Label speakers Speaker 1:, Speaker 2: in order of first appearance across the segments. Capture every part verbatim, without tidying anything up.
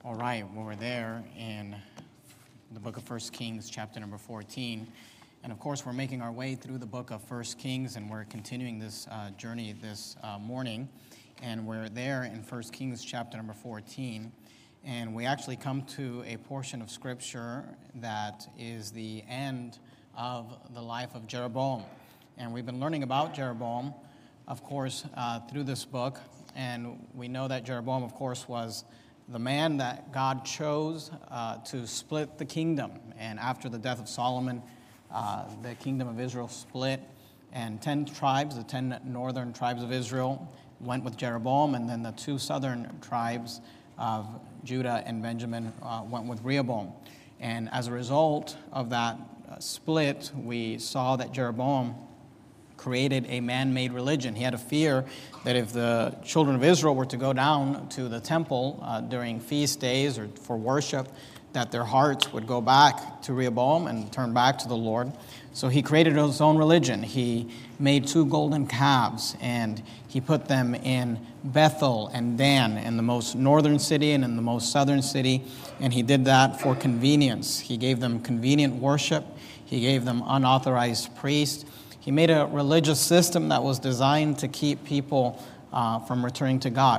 Speaker 1: All right, well, we're there in the book of First Kings, chapter number fourteen. And of course, we're making our way through the book of First Kings, and we're continuing this uh, journey this uh, morning. And we're there in First Kings, chapter number fourteen. And we actually come to a portion of Scripture that is the end of the life of Jeroboam. And we've been learning about Jeroboam, of course, uh, through this book. And we know that Jeroboam, of course, was the man that God chose uh, to split the kingdom. And after the death of Solomon, uh, the kingdom of Israel split, and ten tribes, the ten northern tribes of Israel, went with Jeroboam, and then the two southern tribes of Judah and Benjamin uh, went with Rehoboam. And as a result of that uh, split, we saw that Jeroboam created a man-made religion. He had a fear that if the children of Israel were to go down to the temple uh, during feast days or for worship, that their hearts would go back to Rehoboam and turn back to the Lord. So he created his own religion. He made two golden calves, and he put them in Bethel and Dan, in the most northern city and in the most southern city, and he did that for convenience. He gave them convenient worship. He gave them unauthorized priests. He made a religious system that was designed to keep people uh, from returning to God.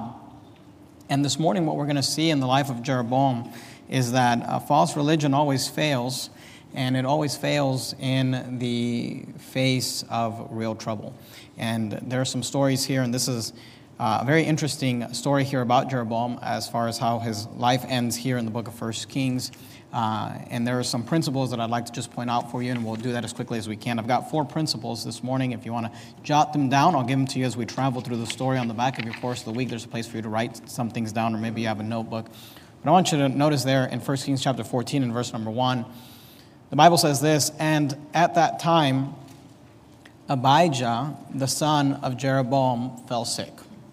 Speaker 1: And this morning, what we're going to see in the life of Jeroboam is that a false religion always fails, and it always fails in the face of real trouble. And there are some stories here, and this is uh, a very interesting story here about Jeroboam as far as how his life ends here in the book of First Kings. Uh, and there are some principles that I'd like to just point out for you, and we'll do that as quickly as we can. I've got four principles this morning. If you want to jot them down, I'll give them to you as we travel through the story. On the back of your course of the week, there's a place for you to write some things down, or maybe you have a notebook. But I want you to notice there in First Kings chapter fourteen and verse number one, the Bible says this, "And at that time, Abijah, the son of Jeroboam, fell sick."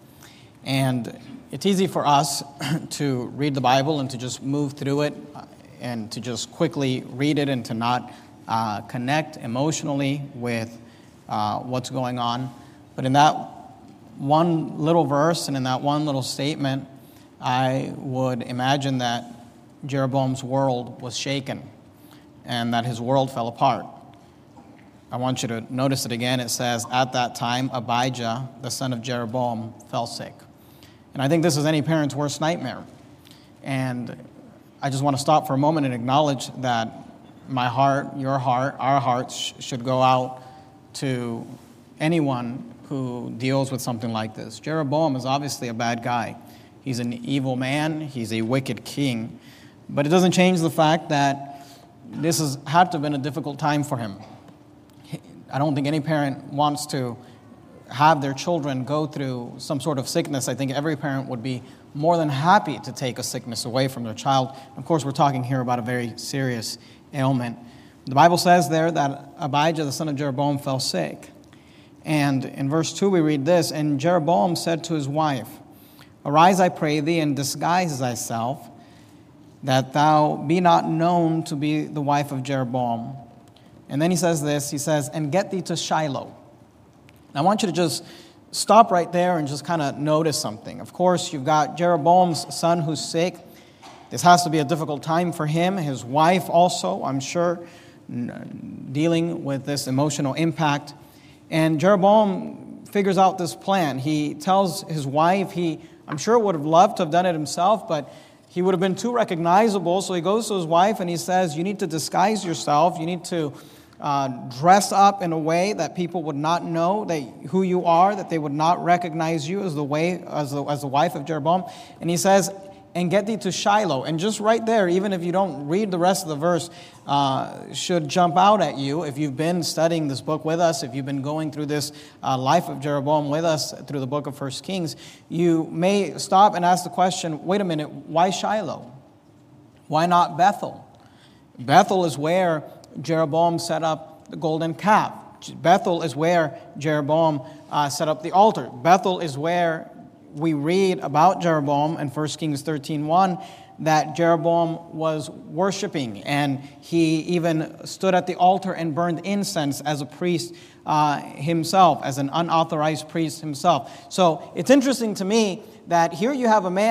Speaker 1: And it's easy for us to read the Bible and to just move through it and to just quickly read it and to not uh, connect emotionally with uh, what's going on. But in that one little verse and in that one little statement, I would imagine that Jeroboam's world was shaken and that his world fell apart. I want you to notice it again. It says, "At that time, Abijah, the son of Jeroboam, fell sick." And I think this is any parent's worst nightmare. And I just want to stop for a moment and acknowledge that my heart, your heart, our hearts sh- should go out to anyone who deals with something like this. Jeroboam is obviously a bad guy. He's an evil man. He's a wicked king. But it doesn't change the fact that this has had to have been a difficult time for him. I don't think any parent wants to have their children go through some sort of sickness. I think every parent would be more than happy to take a sickness away from their child. Of course, we're talking here about a very serious ailment. The Bible says there that Abijah, the son of Jeroboam, fell sick. And in verse two, we read this, "And Jeroboam said to his wife, 'Arise, I pray thee, and disguise thyself, that thou be not known to be the wife of Jeroboam.' And then he says this, he says, 'And get thee to Shiloh.'" Now, I want you to just stop right there and just kind of notice something. Of course, you've got Jeroboam's son who's sick. This has to be a difficult time for him. His wife also, I'm sure, dealing with this emotional impact. And Jeroboam figures out this plan. He tells his wife, he, I'm sure, would have loved to have done it himself, but he would have been too recognizable. So he goes to his wife and he says, "You need to disguise yourself. You need to Uh, dress up in a way that people would not know that who you are, that they would not recognize you as the way as the, as the wife of Jeroboam." And he says, "And get thee to Shiloh." And just right there, even if you don't read the rest of the verse, uh, should jump out at you. If you've been studying this book with us, if you've been going through this uh, life of Jeroboam with us through the book of First Kings, you may stop and ask the question, wait a minute, why Shiloh? Why not Bethel? Bethel is where Jeroboam set up the golden calf. Bethel is where Jeroboam uh, set up the altar. Bethel is where we read about Jeroboam in First Kings thirteen one, that Jeroboam was worshiping, and he even stood at the altar and burned incense as a priest uh, himself, as an unauthorized priest himself. So it's interesting to me that here you have a man who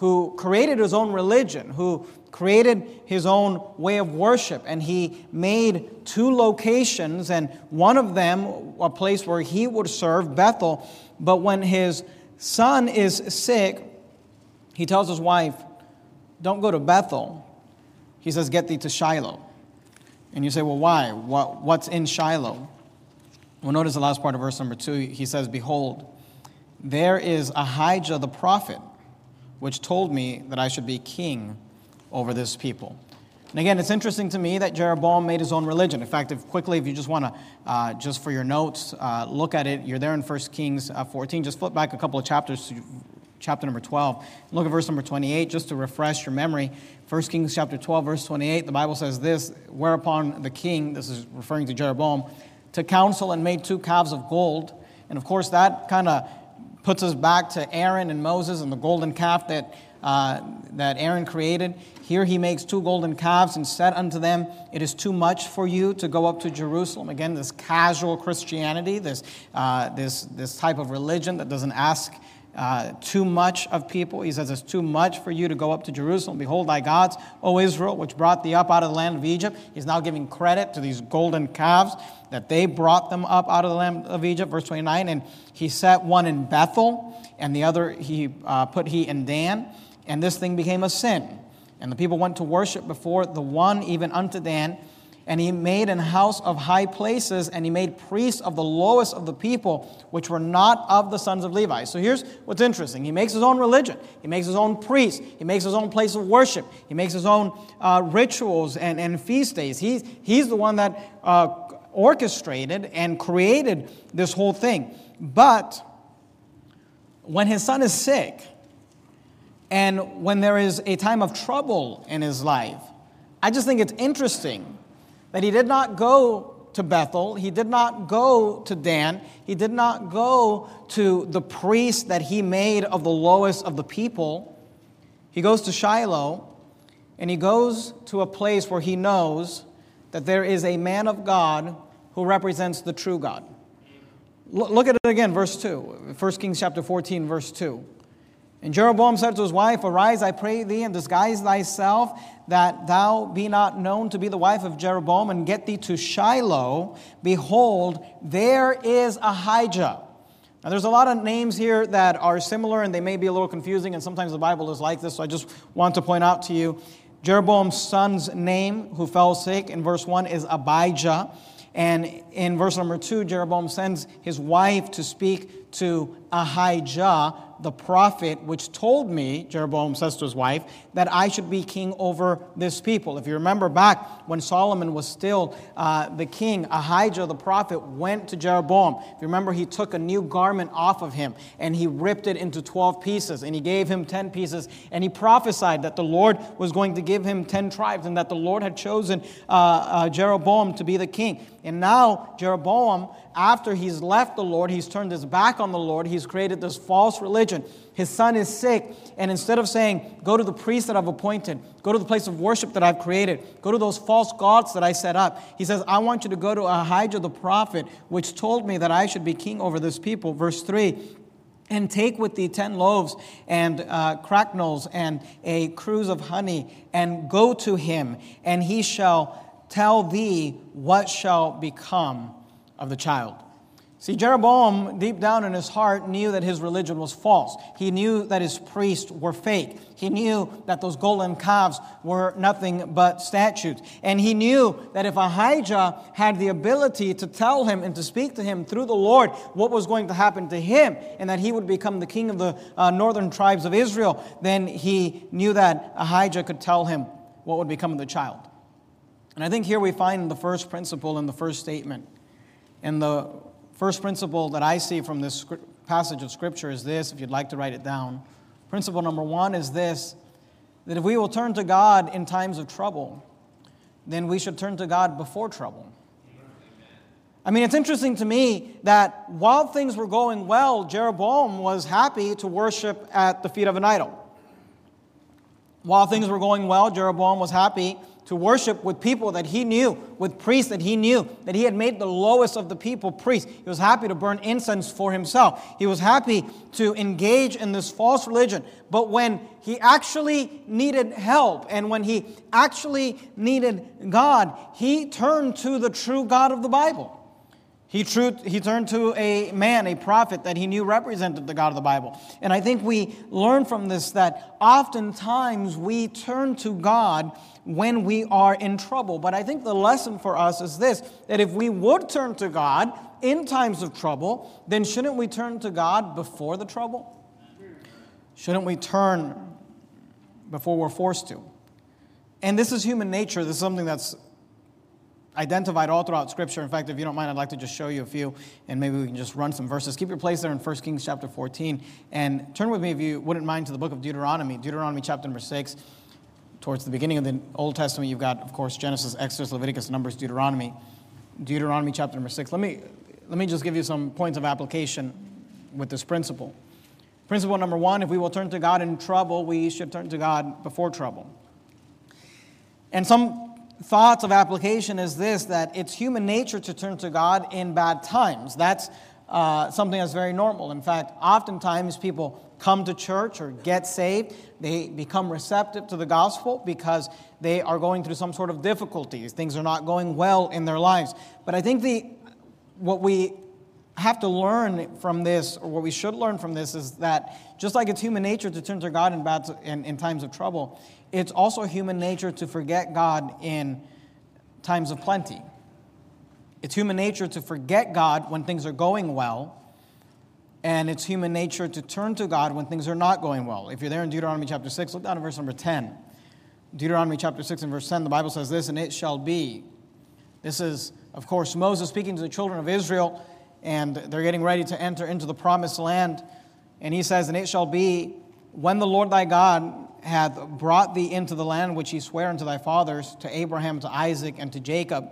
Speaker 1: who created his own religion, who created his own way of worship, and he made two locations, and one of them a place where he would serve, Bethel. But when his son is sick, he tells his wife, don't go to Bethel. He says, get thee to Shiloh. And you say, well, why? What, what's in Shiloh? Well, notice the last part of verse number two. He says, behold, there is Ahijah the prophet, which told me that I should be king over this people. And again, it's interesting to me that Jeroboam made his own religion. In fact, if quickly, if you just want to, uh, just for your notes, uh, look at it. You're there in First Kings uh, fourteen. Just flip back a couple of chapters to chapter number twelve. Look at verse number twenty-eight, just to refresh your memory. First Kings chapter twelve, verse twenty-eight, the Bible says this, whereupon the king, this is referring to Jeroboam, took counsel and made two calves of gold. And of course, that kind of puts us back to Aaron and Moses and the golden calf that uh, that Aaron created. Here he makes two golden calves and said unto them, it is too much for you to go up to Jerusalem. Again, this casual Christianity, this uh, this this type of religion that doesn't ask uh, too much of people. He says, it's too much for you to go up to Jerusalem. Behold thy gods, O Israel, which brought thee up out of the land of Egypt. He's now giving credit to these golden calves that they brought them up out of the land of Egypt. Verse twenty-nine, and he set one in Bethel, and the other he uh, put he in Dan, and this thing became a sin. And the people went to worship before the one, even unto Dan. And he made an house of high places, and he made priests of the lowest of the people, which were not of the sons of Levi. So here's what's interesting. He makes his own religion. He makes his own priests. He makes his own place of worship. He makes his own uh, rituals and, and feast days. He's, he's the one that uh, orchestrated and created this whole thing. But when his son is sick, and when there is a time of trouble in his life, I just think it's interesting that he did not go to Bethel, he did not go to Dan, he did not go to the priest that he made of the lowest of the people. He goes to Shiloh, and he goes to a place where he knows that there is a man of God who represents the true God. Look at it again, verse two, First Kings chapter fourteen, verse two. And Jeroboam said to his wife, arise, I pray thee, and disguise thyself, that thou be not known to be the wife of Jeroboam, and get thee to Shiloh. Behold, there is Ahijah. Now, there's a lot of names here that are similar, and they may be a little confusing, and sometimes the Bible is like this, so I just want to point out to you, Jeroboam's son's name, who fell sick, in verse one, is Abijah. And in verse number two, Jeroboam sends his wife to speak to Ahijah, the prophet, which told me, Jeroboam says to his wife, that I should be king over this people. If you remember back when Solomon was still uh, the king, Ahijah the prophet went to Jeroboam. If you remember, he took a new garment off of him and he ripped it into twelve pieces and he gave him ten pieces and he prophesied that the Lord was going to give him ten tribes and that the Lord had chosen uh, uh, Jeroboam to be the king. And now Jeroboam, after he's left the Lord, he's turned his back on the Lord, he's created this false religion. His son is sick, and instead of saying, go to the priest that I've appointed, go to the place of worship that I've created, go to those false gods that I set up, he says, I want you to go to Ahijah the prophet, which told me that I should be king over this people. Verse three, and take with thee ten loaves and uh, cracknels and a cruse of honey, and go to him, and he shall tell thee what shall become of the child. See, Jeroboam, deep down in his heart, knew that his religion was false. He knew that his priests were fake. He knew that those golden calves were nothing but statues. And he knew that if Ahijah had the ability to tell him and to speak to him through the Lord what was going to happen to him, and that he would become the king of the uh, northern tribes of Israel, then he knew that Ahijah could tell him what would become of the child. And I think here we find the first principle in the first statement. And the first principle that I see from this passage of Scripture is this, if you'd like to write it down. Principle number one is this, that if we will turn to God in times of trouble, then we should turn to God before trouble. I mean, it's interesting to me that while things were going well, Jeroboam was happy to worship at the feet of an idol. While things were going well, Jeroboam was happy to worship with people that he knew, with priests that he knew, that he had made the lowest of the people priests. He was happy to burn incense for himself. He was happy to engage in this false religion. But when he actually needed help and when he actually needed God, he turned to the true God of the Bible. He, true, he turned to a man, a prophet that he knew represented the God of the Bible. And I think we learn from this that oftentimes we turn to God when we are in trouble. But I think the lesson for us is this, that if we would turn to God in times of trouble, then shouldn't we turn to God before the trouble? Shouldn't we turn before we're forced to? And this is human nature. This is something that's identified all throughout Scripture. In fact, if you don't mind, I'd like to just show you a few, and maybe we can just run some verses. Keep your place there in First Kings chapter fourteen, and turn with me, if you wouldn't mind, to the book of Deuteronomy. Deuteronomy chapter number six. Towards the beginning of the Old Testament, you've got, of course, Genesis, Exodus, Leviticus, Numbers, Deuteronomy. Deuteronomy chapter number six. Let me, let me just give you some points of application with this principle. Principle number one, if we will turn to God in trouble, we should turn to God before trouble. And some thoughts of application is this, that it's human nature to turn to God in bad times. That's uh, something that's very normal. In fact, oftentimes people come to church or get saved. They become receptive to the gospel because they are going through some sort of difficulties. Things are not going well in their lives. But I think the what we have to learn from this, or what we should learn from this, is that just like it's human nature to turn to God in bad in, in times of trouble, it's also human nature to forget God in times of plenty. It's human nature to forget God when things are going well, and it's human nature to turn to God when things are not going well. If you're there in Deuteronomy chapter six, look down at verse number ten. Deuteronomy chapter six and verse ten, the Bible says this, and it shall be. This is, of course, Moses speaking to the children of Israel, and they're getting ready to enter into the promised land. And he says, and it shall be, when the Lord thy God hath brought thee into the land which he sware unto thy fathers, to Abraham, to Isaac, and to Jacob,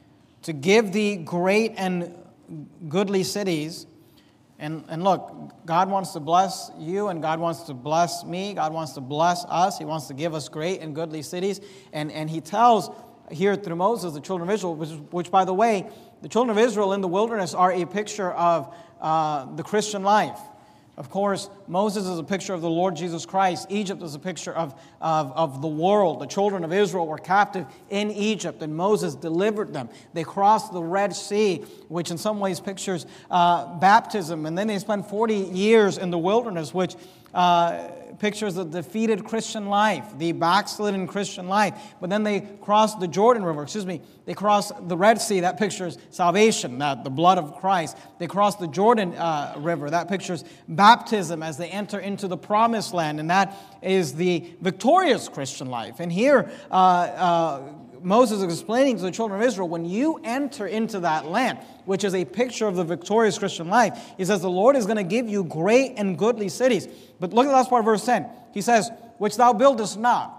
Speaker 1: to give thee great and goodly cities. And, and look, God wants to bless you, and God wants to bless me. God wants to bless us. He wants to give us great and goodly cities. And, and he tells here through Moses, the children of Israel, which, which, by the way, the children of Israel in the wilderness are a picture of uh, the Christian life. Of course, Moses is a picture of the Lord Jesus Christ. Egypt is a picture of, of, of the world. The children of Israel were captive in Egypt, and Moses delivered them. They crossed the Red Sea, which in some ways pictures uh, baptism. And then they spent forty years in the wilderness, which uh, pictures the defeated Christian life, the backslidden Christian life. But then they crossed the Jordan River, excuse me, they crossed the Red Sea, that pictures salvation, that the blood of Christ. They crossed the Jordan uh, River, that pictures baptism as they enter into the promised land, and that is the victorious Christian life. And here, uh, uh, Moses is explaining to the children of Israel, when you enter into that land, which is a picture of the victorious Christian life, he says the Lord is going to give you great and goodly cities. But look at the last part of verse ten. He says, which thou buildest not.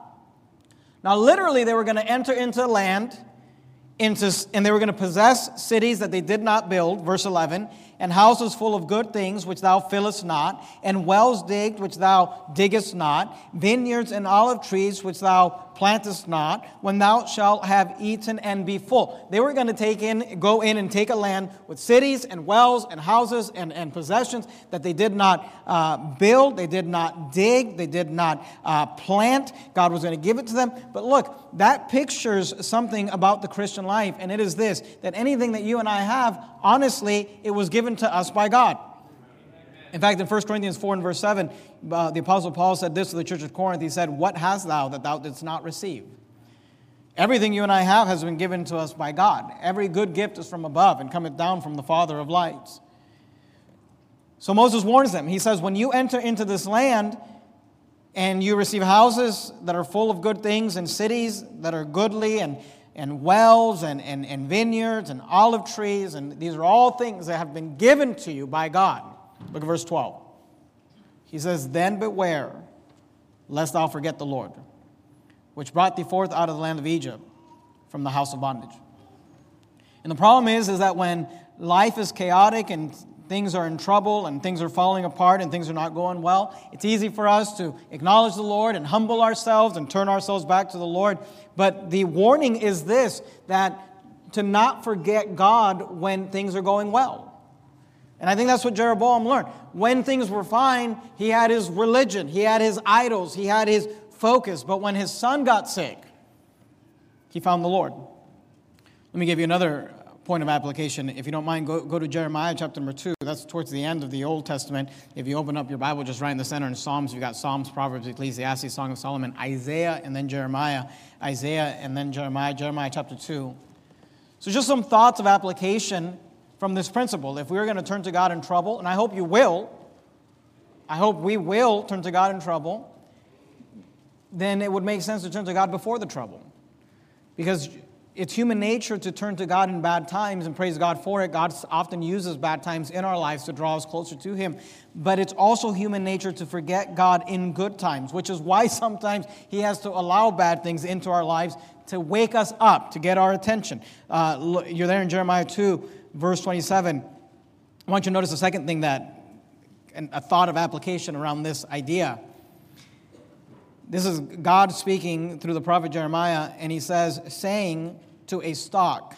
Speaker 1: Now literally they were going to enter into land, into, and they were going to possess cities that they did not build, verse eleven, and houses full of good things which thou fillest not, and wells digged which thou diggest not, vineyards and olive trees which thou plantest not, when thou shalt have eaten and be full. They were going to take in, go in and take a land with cities and wells and houses and, and possessions that they did not uh, build, they did not dig, they did not uh, plant. God was going to give it to them. But look, that pictures something about the Christian life, and it is this, that anything that you and I have, honestly, it was given to us by God. In fact, in First Corinthians four and verse seven, uh, the Apostle Paul said this to the church of Corinth. He said, what hast thou that thou didst not receive? Everything you and I have has been given to us by God. Every good gift is from above and cometh down from the Father of lights. So Moses warns them. He says, when you enter into this land and you receive houses that are full of good things and cities that are goodly and and wells and, and, and vineyards and olive trees, and these are all things that have been given to you by God. Look at verse twelve. He says, then beware, lest thou forget the Lord, which brought thee forth out of the land of Egypt from the house of bondage. And the problem is, is that when life is chaotic and things are in trouble and things are falling apart and things are not going well, it's easy for us to acknowledge the Lord and humble ourselves and turn ourselves back to the Lord. But the warning is this, that to not forget God when things are going well. And I think that's what Jeroboam learned. When things were fine, he had his religion, he had his idols, he had his focus. But when his son got sick, he found the Lord. Let me give you another point of application. If you don't mind, go, go to Jeremiah chapter number two. That's towards the end of the Old Testament. If you open up your Bible, just right in the center in Psalms, you've got Psalms, Proverbs, Ecclesiastes, Song of Solomon, Isaiah, and then Jeremiah. Isaiah, and then Jeremiah. Jeremiah chapter two. So just some thoughts of application from this principle. If we're going to turn to God in trouble, and I hope you will, I hope we will turn to God in trouble, then it would make sense to turn to God before the trouble. Because it's human nature to turn to God in bad times and praise God for it. God often uses bad times in our lives to draw us closer to Him. But it's also human nature to forget God in good times, which is why sometimes He has to allow bad things into our lives to wake us up, to get our attention. Uh, you're there in Jeremiah two, verse twenty-seven. I want you to notice the second thing that, a thought of application around this idea. This is God speaking through the prophet Jeremiah, and he says, saying to a stalk,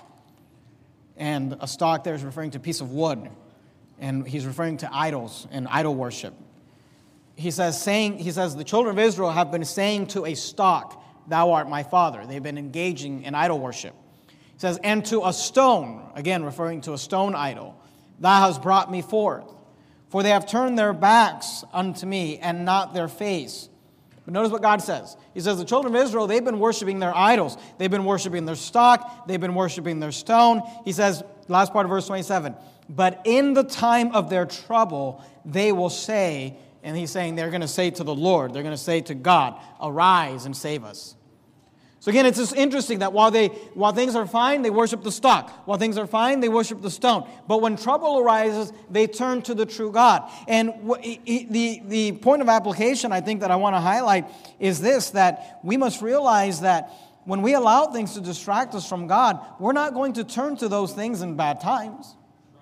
Speaker 1: and a stalk there is referring to a piece of wood, and he's referring to idols and idol worship. He says, saying, he says, the children of Israel have been saying to a stalk, thou art my father. They've been engaging in idol worship. He says, and to a stone, again referring to a stone idol, thou hast brought me forth. For they have turned their backs unto me, and not their face. But notice what God says. He says, the children of Israel, they've been worshiping their idols. They've been worshiping their stock. They've been worshiping their stone. He says, last part of verse twenty-seven, but in the time of their trouble, they will say, and he's saying they're going to say to the Lord, they're going to say to God, arise and save us. So again, it's just interesting that while they, while things are fine, they worship the stock. While things are fine, they worship the stone. But when trouble arises, they turn to the true God. And the, the point of application, I think, that I want to highlight is this, that we must realize that when we allow things to distract us from God, we're not going to turn to those things in bad times.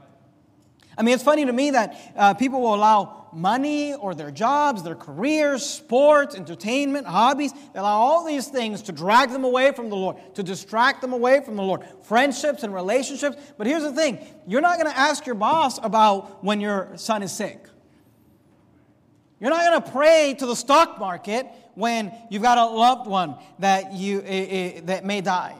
Speaker 1: I mean, it's funny to me that uh, people will allow money or their jobs, their careers, sports, entertainment, hobbies. They allow all these things to drag them away from the Lord, to distract them away from the Lord. Friendships and relationships. But here's the thing. You're not going to ask your boss about when your son is sick. You're not going to pray to the stock market when you've got a loved one that you uh, uh, that may die.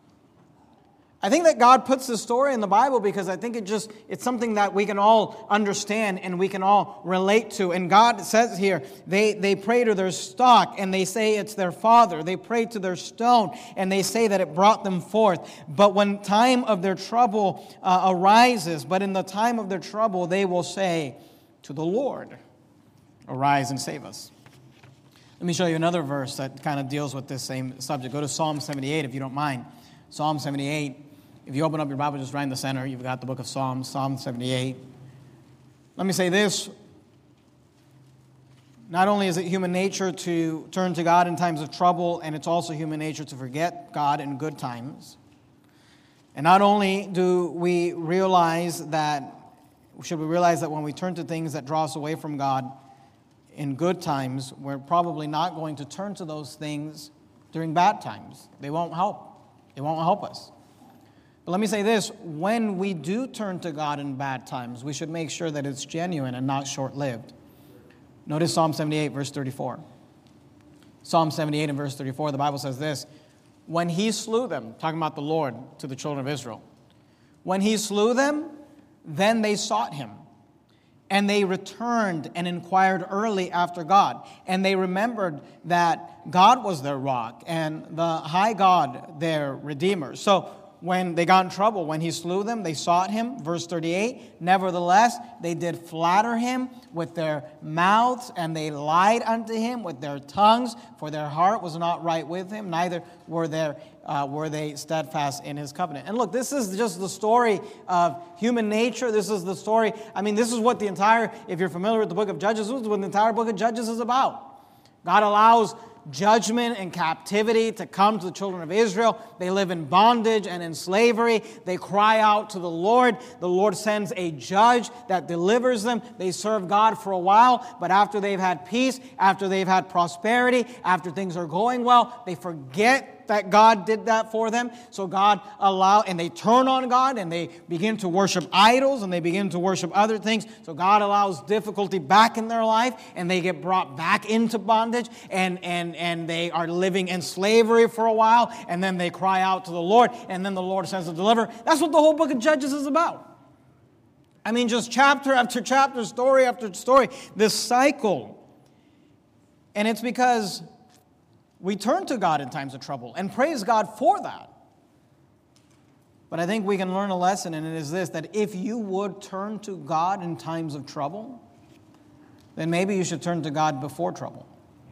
Speaker 1: I think that God puts this story in the Bible because I think it just, it's something that we can all understand and we can all relate to. And God says here, they, they pray to their stock and they say it's their father. They pray to their stone and they say that it brought them forth. But when time of their trouble uh, arises, but in the time of their trouble, they will say to the Lord, arise and save us. Let me show you another verse that kind of deals with this same subject. Go to Psalm seventy-eight if you don't mind. Psalm seventy-eight. If you open up your Bible just right in the center, you've got the book of Psalms, Psalm seventy-eight. Let me say this. Not only is it human nature to turn to God in times of trouble, and it's also human nature to forget God in good times. And not only do we realize that, should we realize that when we turn to things that draw us away from God in good times, we're probably not going to turn to those things during bad times. They won't help. They won't help us. But let me say this, when we do turn to God in bad times, we should make sure that it's genuine and not short-lived. Notice Psalm seventy-eight, verse thirty-four. Psalm seventy-eight and verse thirty-four, the Bible says this, when he slew them, talking about the Lord to the children of Israel, when he slew them, then they sought him. And they returned and inquired early after God. And they remembered that God was their rock and the high God their Redeemer. So when they got in trouble, when he slew them, they sought him. Verse thirty-eight, nevertheless, they did flatter him with their mouths, and they lied unto him with their tongues, for their heart was not right with him, neither were, there, uh, were they steadfast in his covenant. And look, this is just the story of human nature. This is the story, I mean, this is what the entire, if you're familiar with the book of Judges, this is what the entire book of Judges is about. God allows judgment and captivity to come to the children of Israel. They live in bondage and in slavery. They cry out to the Lord. The Lord sends a judge that delivers them. They serve God for a while, but after they've had peace, after they've had prosperity, after things are going well, they forget that God did that for them. So God allow, and they turn on God and they begin to worship idols and they begin to worship other things. So God allows difficulty back in their life and they get brought back into bondage and, and, and they are living in slavery for a while, and then they cry out to the Lord, and then the Lord sends a deliverer. That's what the whole book of Judges is about. I mean, just chapter after chapter, story after story, this cycle. And it's because we turn to God in times of trouble and praise God for that. But I think we can learn a lesson, and it is this, that if you would turn to God in times of trouble, then maybe you should turn to God before trouble.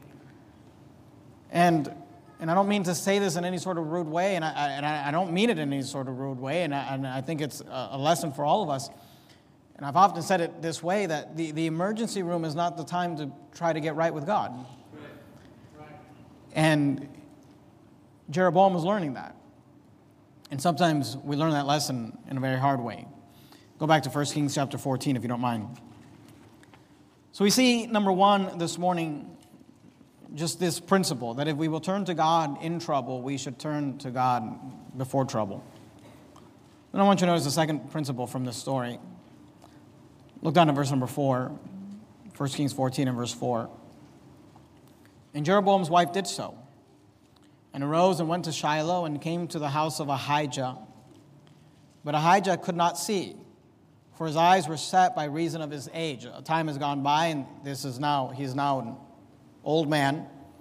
Speaker 1: And and I don't mean to say this in any sort of rude way, and I, and I don't mean it in any sort of rude way, and I, and I think it's a lesson for all of us. And I've often said it this way, that the, the emergency room is not the time to try to get right with God. And Jeroboam was learning that. And sometimes we learn that lesson in a very hard way. Go back to First Kings chapter fourteen, if you don't mind. So we see, number one, this morning, just this principle, that if we will turn to God in trouble, we should turn to God before trouble. Then I want you to notice the second principle from this story. Look down at verse number four, First Kings fourteen and verse four. And Jeroboam's wife did so, and arose and went to Shiloh and came to the house of Ahijah. But Ahijah could not see, for his eyes were set by reason of his age. A time has gone by, and this is now he's now an old man.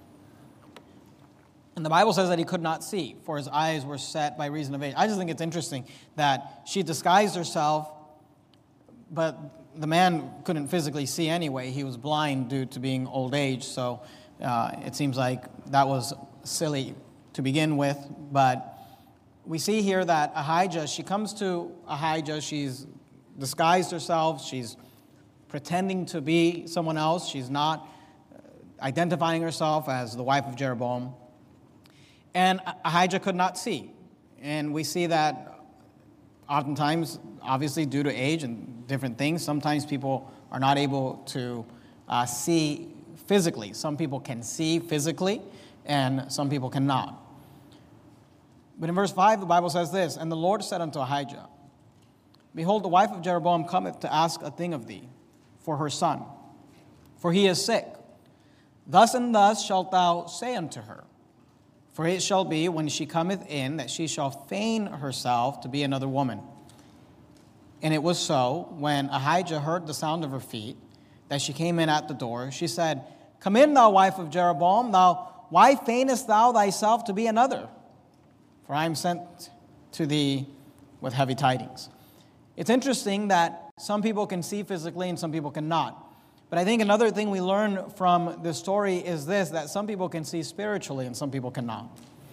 Speaker 1: And the Bible says that he could not see, for his eyes were set by reason of age. I just think it's interesting that she disguised herself, but the man couldn't physically see anyway. He was blind due to being old age, so Uh, it seems like that was silly to begin with. But we see here that Ahijah, she comes to Ahijah, she's disguised herself, she's pretending to be someone else, she's not identifying herself as the wife of Jeroboam. And Ahijah could not see. And we see that oftentimes, obviously due to age and different things, sometimes people are not able to uh, see physically. Some people can see physically, and some people cannot. But in verse five, the Bible says this, And the Lord said unto Ahijah, Behold, the wife of Jeroboam cometh to ask a thing of thee for her son, for he is sick. Thus and thus shalt thou say unto her, For it shall be, when she cometh in, that she shall feign herself to be another woman. And it was so, when Ahijah heard the sound of her feet, that she came in at the door, she said, Come in, thou wife of Jeroboam, thou, why feignest thou thyself to be another? For I am sent to thee with heavy tidings. It's interesting that some people can see physically and some people cannot. But I think another thing we learn from this story is this, that some people can see spiritually and some people cannot.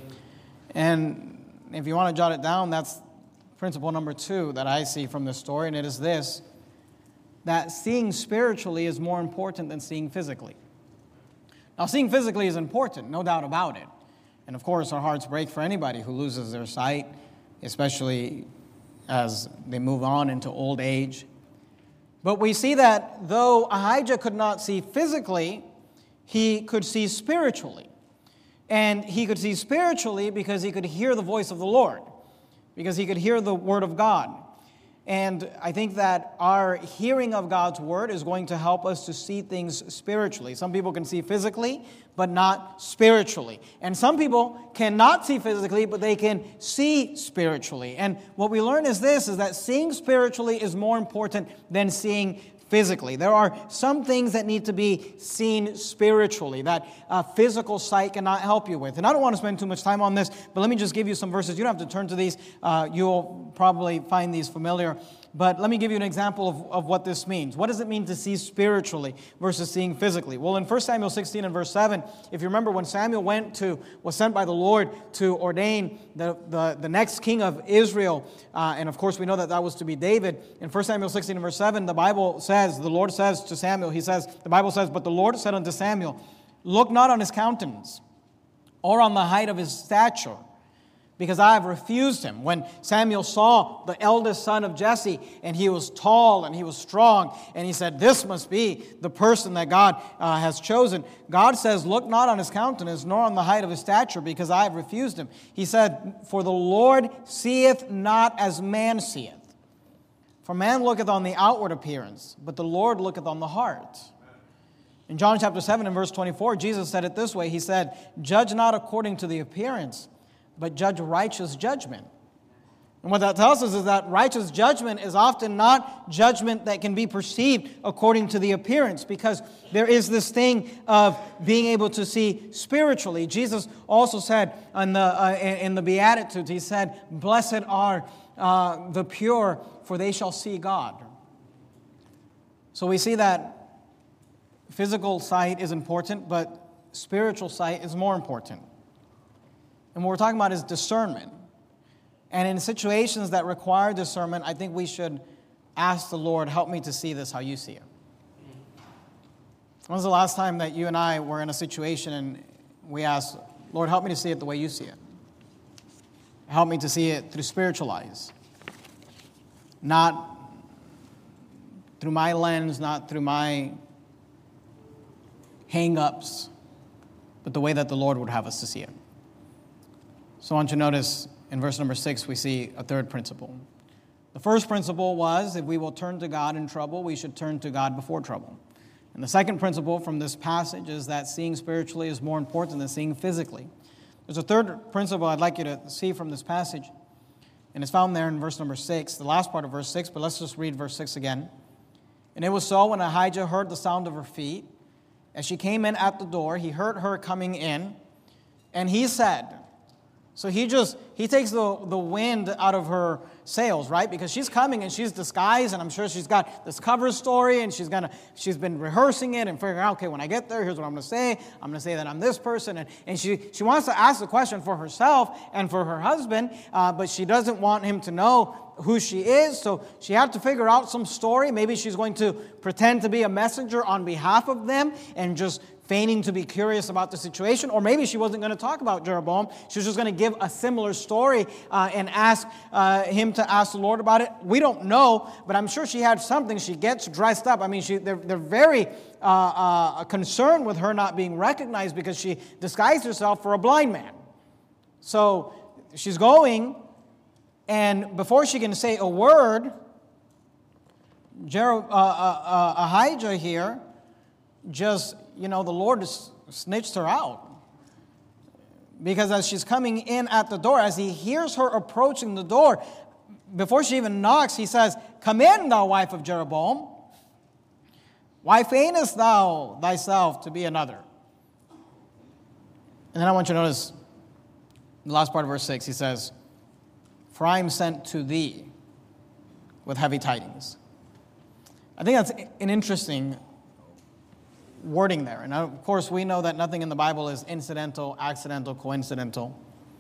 Speaker 1: And if you want to jot it down, that's principle number two that I see from this story, and it is this, that seeing spiritually is more important than seeing physically. Now, seeing physically is important, no doubt about it. And of course, our hearts break for anybody who loses their sight, especially as they move on into old age. But we see that though Ahijah could not see physically, he could see spiritually. And he could see spiritually because he could hear the voice of the Lord, because he could hear the word of God. And I think that our hearing of God's word is going to help us to see things spiritually. Some people can see physically, but not spiritually. And some people cannot see physically, but they can see spiritually. And what we learn is this, is that seeing spiritually is more important than seeing physically. There are some things that need to be seen spiritually that uh, physical sight cannot help you with. And I don't want to spend too much time on this, but let me just give you some verses. You don't have to turn to these. Uh, you'll probably find these familiar. But let me give you an example of, of what this means. What does it mean to see spiritually versus seeing physically? Well, in First Samuel sixteen and verse seven, if you remember when Samuel went to, was sent by the Lord to ordain the, the, the next king of Israel, uh, and of course we know that that was to be David. In First Samuel sixteen and verse seven, the Bible says, the Lord says to Samuel, he says, the Bible says, But the Lord said unto Samuel, look not on his countenance, or on the height of his stature, because I have refused him. When Samuel saw the eldest son of Jesse, and he was tall and he was strong, and he said, this must be the person that God uh, has chosen. God says, look not on his countenance, nor on the height of his stature, because I have refused him. He said, for the Lord seeth not as man seeth. For man looketh on the outward appearance, but the Lord looketh on the heart. In John chapter seven and verse twenty-four, Jesus said it this way. He said, judge not according to the appearance, but judge righteous judgment. And what that tells us is that righteous judgment is often not judgment that can be perceived according to the appearance, because there is this thing of being able to see spiritually. Jesus also said in the, uh, in the Beatitudes, he said, blessed are uh, the pure, for they shall see God. So we see that physical sight is important, but spiritual sight is more important. And what we're talking about is discernment. And in situations that require discernment, I think we should ask the Lord, help me to see this how you see it. When was the last time that you and I were in a situation and we asked, Lord, help me to see it the way you see it? Help me to see it through spiritual eyes. Not through my lens, not through my hang-ups, but the way that the Lord would have us to see it. So I want you to notice in verse number six, we see a third principle. The first principle was, if we will turn to God in trouble, we should turn to God before trouble. And the second principle from this passage is that seeing spiritually is more important than seeing physically. There's a third principle I'd like you to see from this passage, and it's found there in verse number six, the last part of verse six, but let's just read verse six again. And it was so when Ahijah heard the sound of her feet, as she came in at the door, he heard her coming in, and he said, so he just, he takes the, the wind out of her sails, right? Because she's coming and she's disguised, and I'm sure she's got this cover story, and she's gonna, she's been rehearsing it and figuring out, okay, when I get there, here's what I'm going to say. I'm going to say that I'm this person. And, and she, she wants to ask the question for herself and for her husband, uh, but she doesn't want him to know who she is, so she had to figure out some story. Maybe she's going to pretend to be a messenger on behalf of them and just feigning to be curious about the situation, or maybe she wasn't going to talk about Jeroboam. She was just going to give a similar story uh, and ask uh, him to ask the Lord about it. We don't know, but I'm sure she had something. She gets dressed up. I mean, she, they're, they're very uh, uh, concerned with her not being recognized because she disguised herself for a blind man. So she's going, and before she can say a word, Jer- uh, uh, uh, Ahijah here just, you know, the Lord just snitched her out. Because as she's coming in at the door, as he hears her approaching the door, before she even knocks, he says, come in, thou wife of Jeroboam. Why feignest thou thyself to be another? And then I want you to notice the last part of verse six, he says, for I am sent to thee with heavy tidings. I think that's an interesting wording there. And of course, we know that nothing in the Bible is incidental, accidental, coincidental.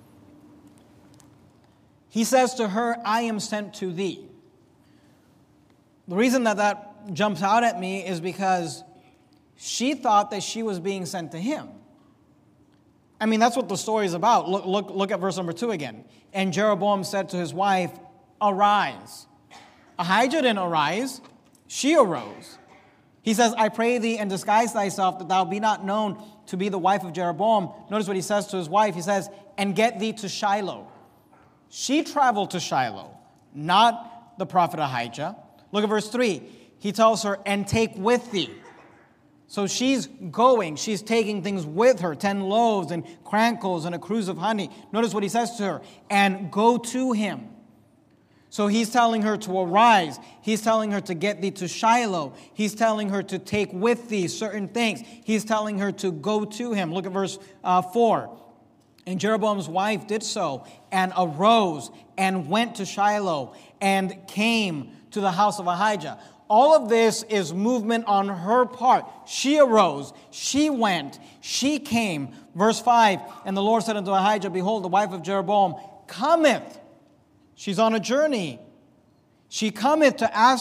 Speaker 1: He says to her, I am sent to thee. The reason that that jumps out at me is because she thought that she was being sent to him. I mean, that's what the story is about. Look, look, look at verse number two again. And Jeroboam said to his wife, arise. Ahijah didn't arise. She arose. He says, I pray thee, and disguise thyself, that thou be not known to be the wife of Jeroboam. Notice what he says to his wife. He says, and get thee to Shiloh. She traveled to Shiloh, not the prophet Ahijah. Look at verse three. He tells her, and take with thee. So she's going. She's taking things with her, ten loaves and crankles and a cruse of honey. Notice what he says to her, and go to him. So he's telling her to arise. He's telling her to get thee to Shiloh. He's telling her to take with thee certain things. He's telling her to go to him. Look at verse uh, four. And Jeroboam's wife did so, and arose, and went to Shiloh, and came to the house of Ahijah. All of this is movement on her part. She arose, she went, she came. Verse five, and the Lord said unto Ahijah, behold, the wife of Jeroboam cometh. She's on a journey. She cometh to ask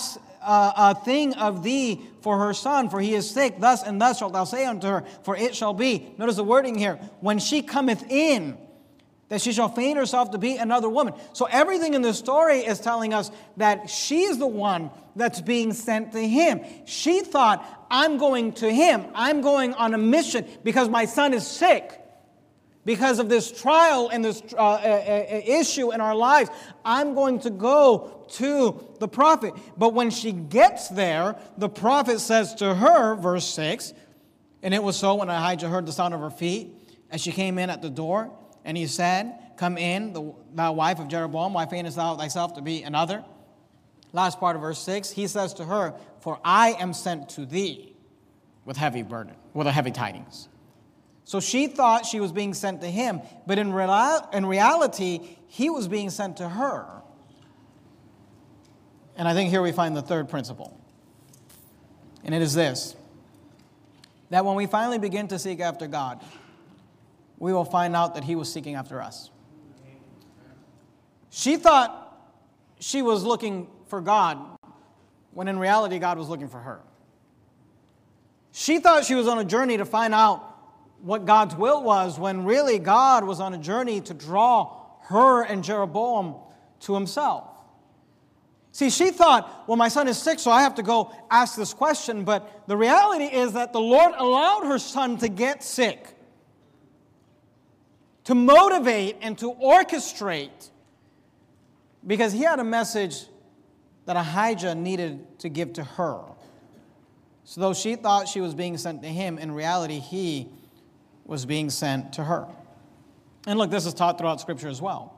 Speaker 1: uh, a thing of thee for her son, for he is sick. Thus and thus shalt thou say unto her, for it shall be. Notice the wording here. When she cometh in, that she shall feign herself to be another woman. So everything in the story is telling us that she is the one that's being sent to him. She thought, I'm going to him. I'm going on a mission because my son is sick. Because of this trial and this uh, uh, issue in our lives, I'm going to go to the prophet. But when she gets there, the prophet says to her, verse six, and it was so when Ahijah heard the sound of her feet, as she came in at the door, and he said, come in, the, thou wife of Jeroboam, why feignest thou thyself to be another? Last part of verse six, he says to her, for I am sent to thee with heavy burden, with a heavy tidings. So she thought she was being sent to him, but in, real, in reality, he was being sent to her. And I think here we find the third principle. And it is this, that when we finally begin to seek after God, we will find out that he was seeking after us. She thought she was looking for God, when in reality, God was looking for her. She thought she was on a journey to find out what God's will was, when really God was on a journey to draw her and Jeroboam to himself. See, she thought, well, my son is sick, so I have to go ask this question. But the reality is that the Lord allowed her son to get sick, to motivate and to orchestrate, because he had a message that Ahijah needed to give to her. So though she thought she was being sent to him, in reality, he was being sent to her. And look, this is taught throughout Scripture as well.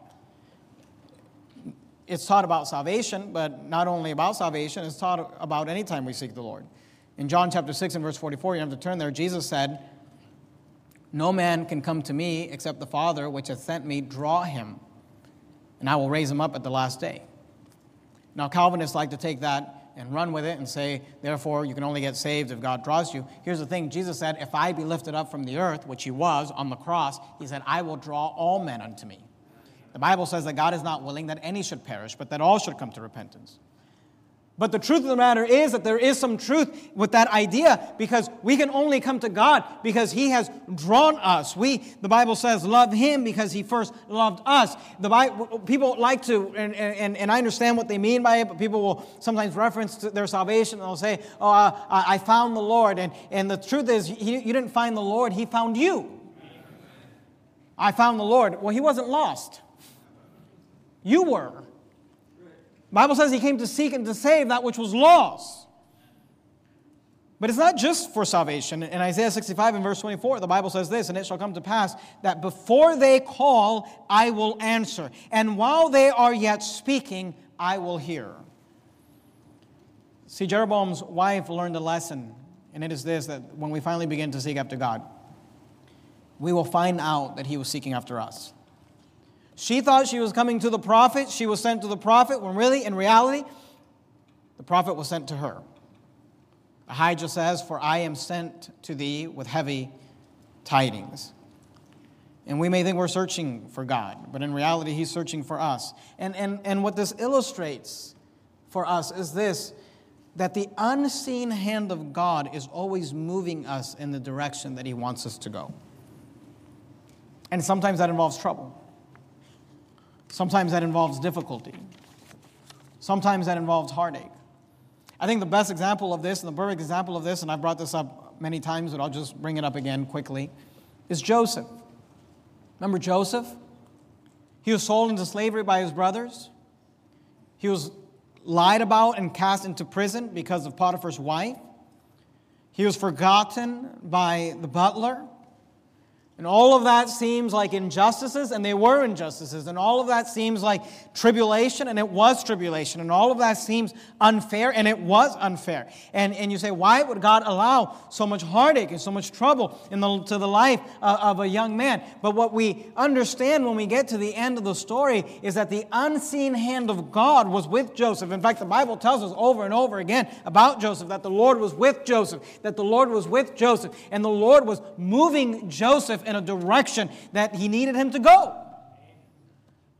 Speaker 1: It's taught about salvation, but not only about salvation, it's taught about any time we seek the Lord. In John chapter six and verse forty-four, you have to turn there, Jesus said, no man can come to me except the Father which hath sent me draw him, and I will raise him up at the last day. Now, Calvinists like to take that and run with it and say, therefore, you can only get saved if God draws you. Here's the thing. Jesus said, if I be lifted up from the earth, which he was on the cross, he said, I will draw all men unto me. The Bible says that God is not willing that any should perish, but that all should come to repentance. But the truth of the matter is that there is some truth with that idea, because we can only come to God because he has drawn us. We, the Bible says, love him because he first loved us. The Bible, people like to, and, and, and I understand what they mean by it, but people will sometimes reference to their salvation and they'll say, oh, uh, I found the Lord. And, and the truth is, he, you didn't find the Lord, he found you. I found the Lord. Well, he wasn't lost. You were. The Bible says he came to seek and to save that which was lost. But it's not just for salvation. In Isaiah sixty-five and verse twenty-four, the Bible says this, and it shall come to pass that before they call, I will answer. And while they are yet speaking, I will hear. See, Jeroboam's wife learned a lesson, and it is this, that when we finally begin to seek after God, we will find out that he was seeking after us. She thought she was coming to the prophet. She was sent to the prophet, when really, in reality, the prophet was sent to her. Ahijah says, for I am sent to thee with heavy tidings. And we may think we're searching for God, but in reality, he's searching for us. And, and, and what this illustrates for us is this, that the unseen hand of God is always moving us in the direction that he wants us to go. And sometimes that involves trouble. Sometimes that involves difficulty. Sometimes that involves heartache. I think the best example of this, and the perfect example of this, and I've brought this up many times, but I'll just bring it up again quickly, is Joseph. Remember Joseph? He was sold into slavery by his brothers. He was lied about and cast into prison because of Potiphar's wife. He was forgotten by the butler. And all of that seems like injustices, and they were injustices. And all of that seems like tribulation, and it was tribulation. And all of that seems unfair, and it was unfair. And, and you say, why would God allow so much heartache and so much trouble in the, to the life uh, of a young man? But what we understand when we get to the end of the story is that the unseen hand of God was with Joseph. In fact, the Bible tells us over and over again about Joseph, that the Lord was with Joseph, that the Lord was with Joseph, and the Lord was moving Joseph in a direction that he needed him to go.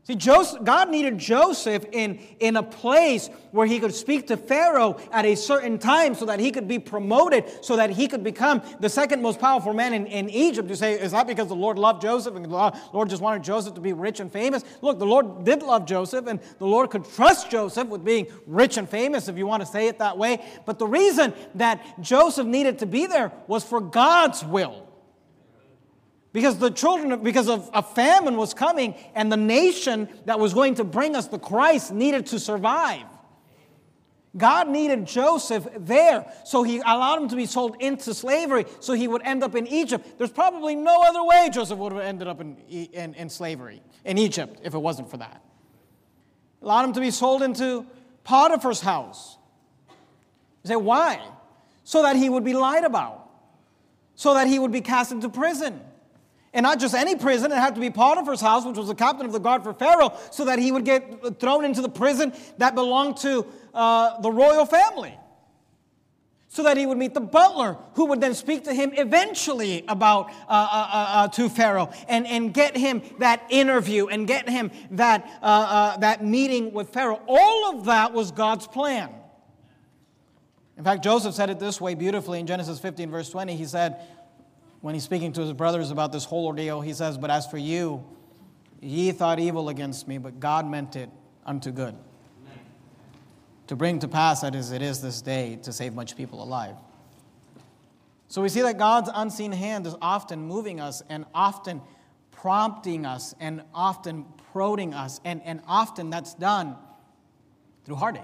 Speaker 1: See, Joseph, God needed Joseph in, in a place where he could speak to Pharaoh at a certain time so that he could be promoted, so that he could become the second most powerful man in, in Egypt. You say, is that because the Lord loved Joseph and the Lord just wanted Joseph to be rich and famous? Look, the Lord did love Joseph, and the Lord could trust Joseph with being rich and famous, if you want to say it that way. But the reason that Joseph needed to be there was for God's will. Because the children, because of a famine was coming, and the nation that was going to bring us the Christ needed to survive. God needed Joseph there, so he allowed him to be sold into slavery, so he would end up in Egypt. There's probably no other way Joseph would have ended up in, in, in slavery in Egypt if it wasn't for that. Allowed him to be sold into Potiphar's house. You say, why? So that he would be lied about. So that he would be cast into prison. And not just any prison, it had to be Potiphar's house, which was the captain of the guard for Pharaoh, so that he would get thrown into the prison that belonged to uh, the royal family. So that he would meet the butler, who would then speak to him eventually about uh, uh, uh, to Pharaoh, and, and get him that interview, and get him that, uh, uh, that meeting with Pharaoh. All of that was God's plan. In fact, Joseph said it this way beautifully in Genesis fifteen, verse twenty. He said, when he's speaking to his brothers about this whole ordeal, he says, but as for you, ye thought evil against me, but God meant it unto good, to bring to pass that as it is this day, to save much people alive. So we see that God's unseen hand is often moving us, and often prompting us, and often prodding us, and, and often that's done through heartache.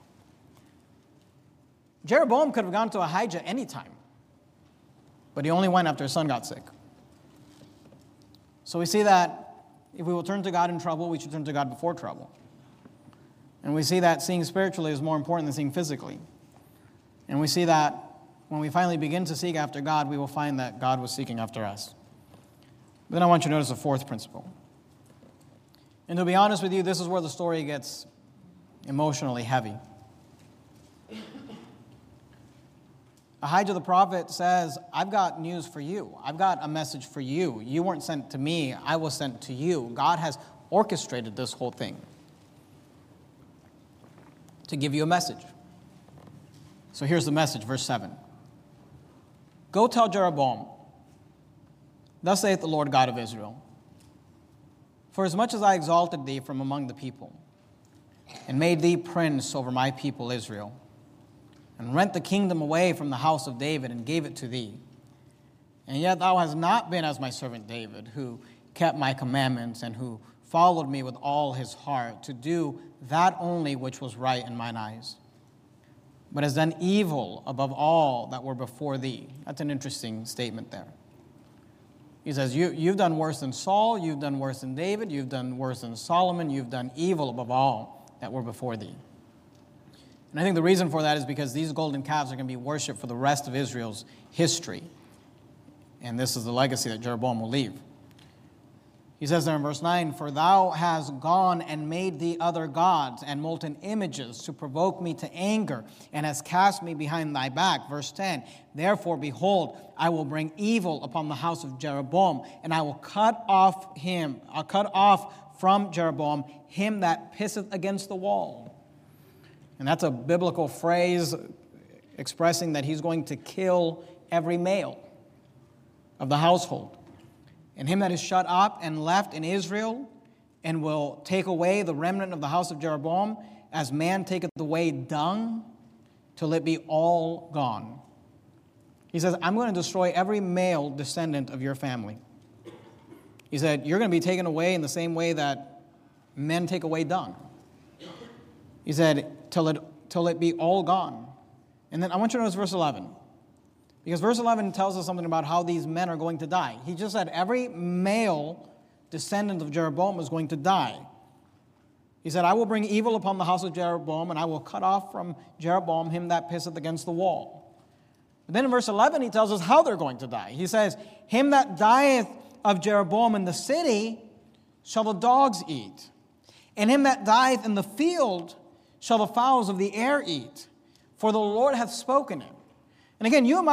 Speaker 1: Jeroboam could have gone to Ahijah anytime, but he only went after his son got sick. So we see that if we will turn to God in trouble, we should turn to God before trouble. And we see that seeing spiritually is more important than seeing physically. And we see that when we finally begin to seek after God, we will find that God was seeking after us. But then I want you to notice a fourth principle. And to be honest with you, this is where the story gets emotionally heavy. Ahijah the prophet says, I've got news for you. I've got a message for you. You weren't sent to me. I was sent to you. God has orchestrated this whole thing to give you a message. So here's the message, verse seven. Go tell Jeroboam, thus saith the Lord God of Israel, for as much as I exalted thee from among the people, and made thee prince over my people Israel, and rent the kingdom away from the house of David, and gave it to thee. And yet thou hast not been as my servant David, who kept my commandments, and who followed me with all his heart, to do that only which was right in mine eyes, but has done evil above all that were before thee. That's an interesting statement there. He says, you, you've done worse than Saul, you've done worse than David, you've done worse than Solomon, you've done evil above all that were before thee. And I think the reason for that is because these golden calves are going to be worshipped for the rest of Israel's history. And this is the legacy that Jeroboam will leave. He says there in verse nine, for thou hast gone and made thee other gods and molten images to provoke me to anger, and hast cast me behind thy back. Verse ten, therefore, behold, I will bring evil upon the house of Jeroboam, and I will cut off him, I'll cut off from Jeroboam him that pisseth against the wall. And that's a biblical phrase expressing that he's going to kill every male of the household. And him that is shut up and left in Israel, and will take away the remnant of the house of Jeroboam, as man taketh away dung, till it be all gone. He says, I'm going to destroy every male descendant of your family. He said, you're going to be taken away in the same way that men take away dung. He said, till it, till it be all gone. And then I want you to notice verse eleven. Because verse eleven tells us something about how these men are going to die. He just said every male descendant of Jeroboam is going to die. He said, I will bring evil upon the house of Jeroboam, and I will cut off from Jeroboam him that pisseth against the wall. But then in verse eleven, he tells us how they're going to die. He says, him that dieth of Jeroboam in the city shall the dogs eat, and him that dieth in the field shall the fowls of the air eat, for the Lord hath spoken it. And again, you might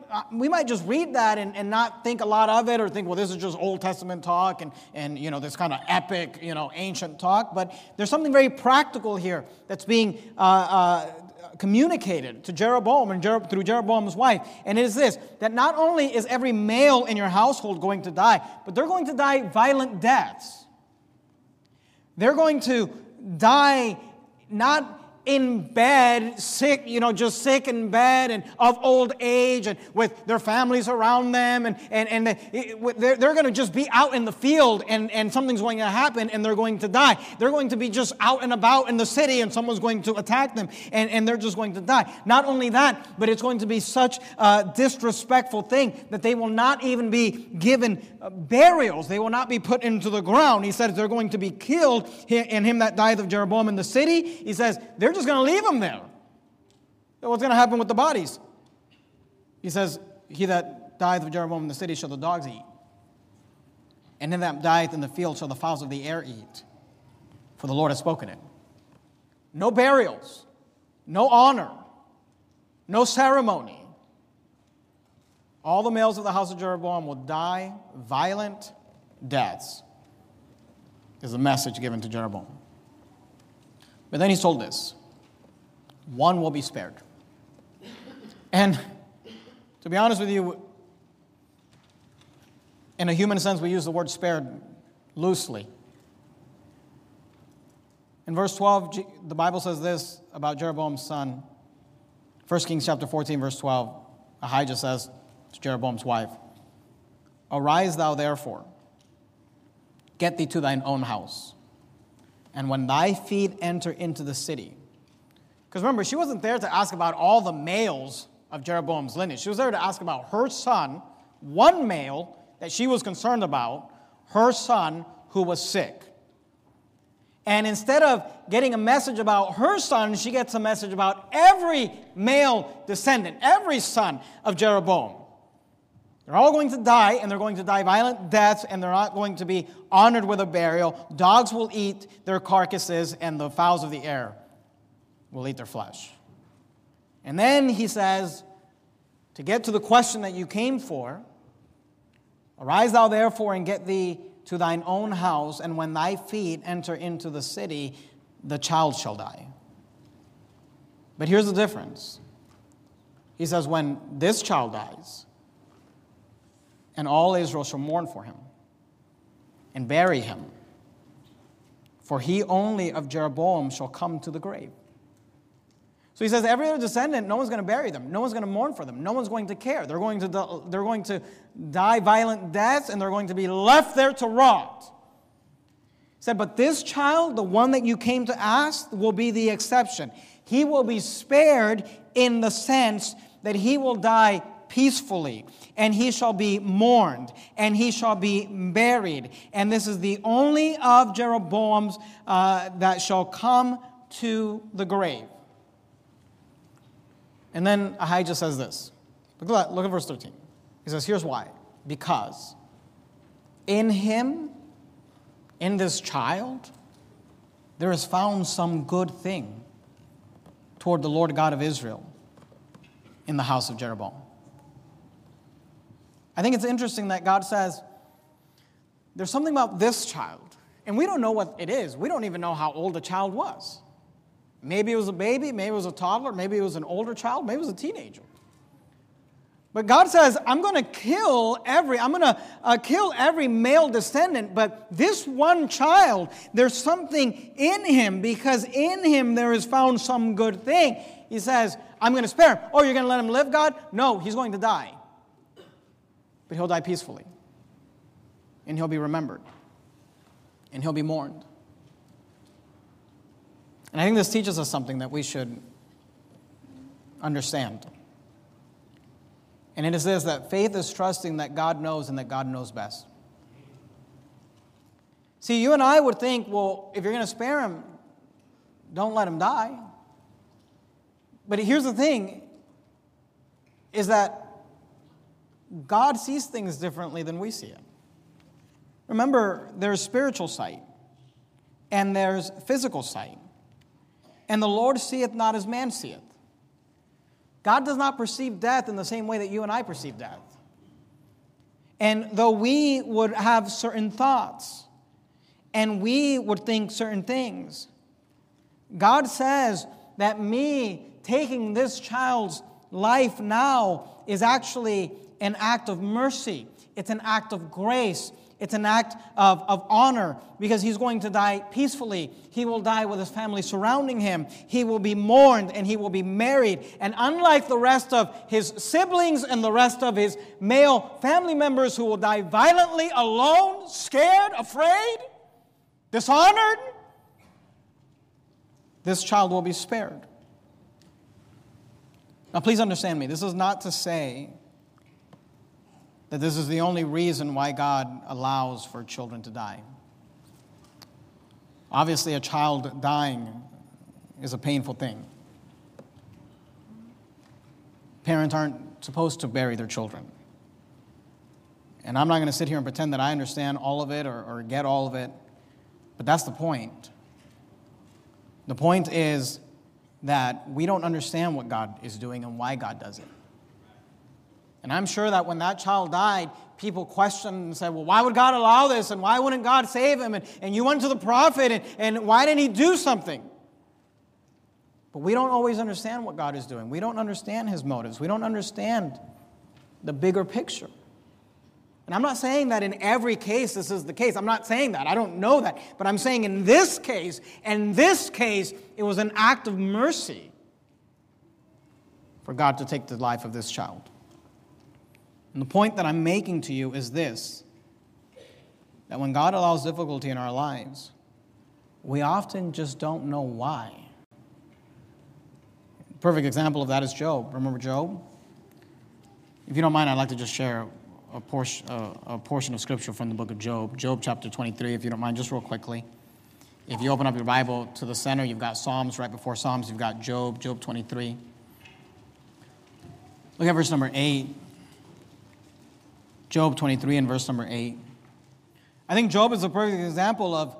Speaker 1: uh, we might just read that and, and not think a lot of it, or think, well, this is just Old Testament talk and, and you know, this kind of epic, you know, ancient talk. But there's something very practical here that's being uh, uh, communicated to Jeroboam and Jer- through Jeroboam's wife. And it is this, that not only is every male in your household going to die, but they're going to die violent deaths. They're going to die not in bed, sick, you know, just sick in bed and of old age and with their families around them. And, and, and they're, they're going to just be out in the field and, and something's going to happen and they're going to die. They're going to be just out and about in the city and someone's going to attack them and, and they're just going to die. Not only that, but it's going to be such a disrespectful thing that they will not even be given burials. They will not be put into the ground. He says they're going to be killed, and him that dieth of Jeroboam in the city. He says they're just going to leave them there. What's going to happen with the bodies? He says, he that dieth of Jeroboam in the city shall the dogs eat. And him that dieth in the field shall the fowls of the air eat. For the Lord has spoken it. No burials, no honor, no ceremony. All the males of the house of Jeroboam will die violent deaths, is the message given to Jeroboam. But then he's told this: one will be spared. And to be honest with you, in a human sense, we use the word spared loosely. In verse twelve, the Bible says this about Jeroboam's son. First Kings chapter fourteen, verse twelve, Ahijah says to Jeroboam's wife, "Arise thou therefore, get thee to thine own house, and when thy feet enter into the city." Because remember, she wasn't there to ask about all the males of Jeroboam's lineage. She was there to ask about her son, one male that she was concerned about, her son who was sick. And instead of getting a message about her son, she gets a message about every male descendant, every son of Jeroboam. They're all going to die, and they're going to die violent deaths, and they're not going to be honored with a burial. Dogs will eat their carcasses, and the fowls of the air will eat their flesh. And then he says, to get to the question that you came for, "Arise thou therefore and get thee to thine own house, and when thy feet enter into the city, the child shall die." But here's the difference. He says, when this child dies, and all Israel shall mourn for him and bury him, for he only of Jeroboam shall come to the grave. So he says every other descendant, no one's going to bury them. No one's going to mourn for them. No one's going to care. They're going to, they're going to die violent deaths, and they're going to be left there to rot. He said, but this child, the one that you came to ask, will be the exception. He will be spared in the sense that he will die peacefully, and he shall be mourned, and he shall be buried. And this is the only of Jeroboam's uh, that shall come to the grave. And then Ahijah says this. Look at that. Look at verse thirteen. He says, here's why. Because in him, in this child, there is found some good thing toward the Lord God of Israel in the house of Jeroboam. I think it's interesting that God says, there's something about this child, and we don't know what it is. We don't even know how old the child was. Maybe it was a baby, maybe it was a toddler, maybe it was an older child, maybe it was a teenager. But God says, I'm going to kill every, I'm going to uh, kill every male descendant, but this one child, there's something in him, because in him there is found some good thing. He says, I'm going to spare him. Oh, you're going to let him live, God? No, he's going to die. But he'll die peacefully. And he'll be remembered. And he'll be mourned. And I think this teaches us something that we should understand. And it is this, that faith is trusting that God knows and that God knows best. See, you and I would think, well, if you're going to spare him, don't let him die. But here's the thing, is that God sees things differently than we see it. Remember, there's spiritual sight, and there's physical sight. And the Lord seeth not as man seeth. God does not perceive death in the same way that you and I perceive death. And though we would have certain thoughts, and we would think certain things, God says that me taking this child's life now is actually an act of mercy. It's an act of grace. It's an act of, of honor, because he's going to die peacefully. He will die with his family surrounding him. He will be mourned and he will be married. And unlike the rest of his siblings and the rest of his male family members who will die violently, alone, scared, afraid, dishonored, this child will be spared. Now, please understand me. This is not to say that this is the only reason why God allows for children to die. Obviously, a child dying is a painful thing. Parents aren't supposed to bury their children. And I'm not going to sit here and pretend that I understand all of it or, or get all of it, but that's the point. The point is that we don't understand what God is doing and why God does it. And I'm sure that when that child died, people questioned and said, well, why would God allow this? And why wouldn't God save him? And, and you went to the prophet, and, and why didn't he do something? But we don't always understand what God is doing. We don't understand his motives. We don't understand the bigger picture. And I'm not saying that in every case this is the case. I'm not saying that. I don't know that. But I'm saying in this case, in this case, it was an act of mercy for God to take the life of this child. And the point that I'm making to you is this, that when God allows difficulty in our lives, we often just don't know why. A perfect example of that is Job. Remember Job? If you don't mind, I'd like to just share a portion, uh, a portion of Scripture from the book of Job. Job chapter twenty-three, if you don't mind, just real quickly. If you open up your Bible to the center, you've got Psalms. Right before Psalms, you've got Job, Job twenty-three. Look at verse number eight. Job twenty-three and verse number eight. I think Job is a perfect example of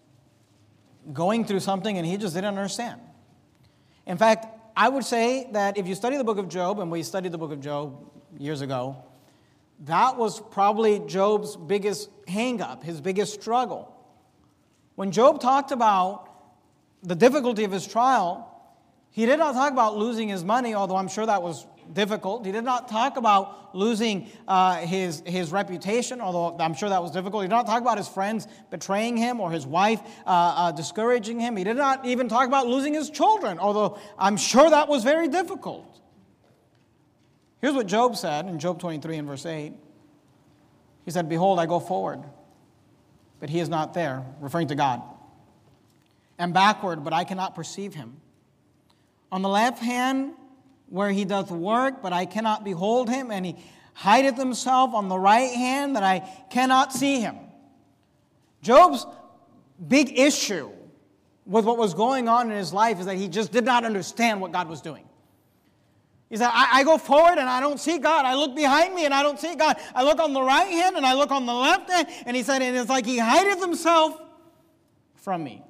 Speaker 1: going through something and he just didn't understand. In fact, I would say that if you study the book of Job, and we studied the book of Job years ago, that was probably Job's biggest hang-up, his biggest struggle. When Job talked about the difficulty of his trial, he did not talk about losing his money, although I'm sure that was difficult. He did not talk about losing uh, his, his reputation, although I'm sure that was difficult. He did not talk about his friends betraying him or his wife uh, uh, discouraging him. He did not even talk about losing his children, although I'm sure that was very difficult. Here's what Job said in Job twenty-three and verse eight. He said, behold, I go forward, but he is not there, referring to God. And backward, but I cannot perceive him. On the left hand, where he doth work, but I cannot behold him, and he hideth himself on the right hand, that I cannot see him. Job's big issue with what was going on in his life is that he just did not understand what God was doing. He said, I, I go forward and I don't see God. I look behind me and I don't see God. I look on the right hand and I look on the left hand. And he said, and it's like he hideth himself from me.